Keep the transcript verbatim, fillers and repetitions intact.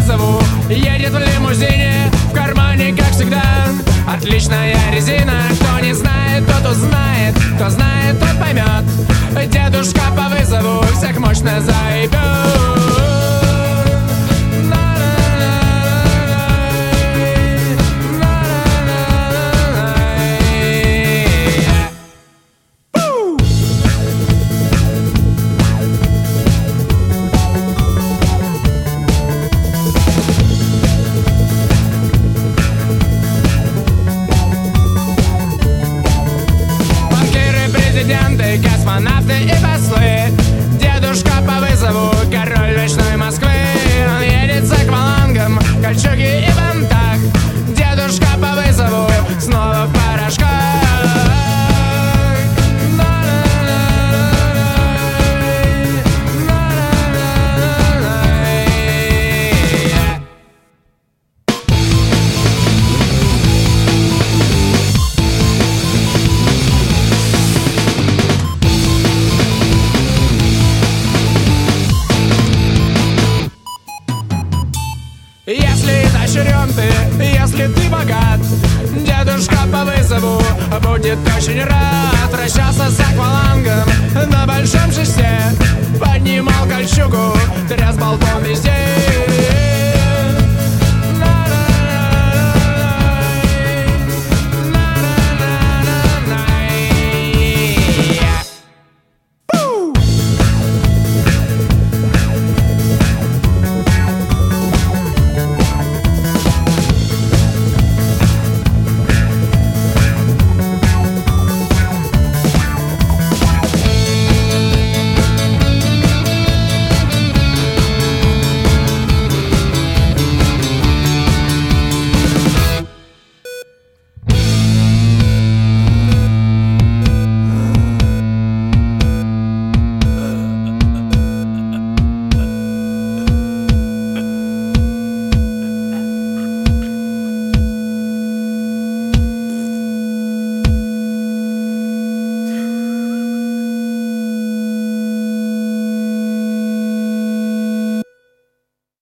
вызову. Едет в лимузине, в кармане, как всегда, отличная резина. Кто не знает, тот узнает, кто знает, тот поймет. Дедушка по вызову всех мощно заебет. Президенты, космонавты и послы. Дедушка по вызову, король ночной Москвы. Он едет с аквалангом, кольчуге и бантах. Дедушка по вызову, снова в порошках. Если изощрен ты, если ты богат, дедушка по вызову будет очень рад. Вращался с аквалангом на большом шесте, поднимал кольчугу, тряс болтом везде.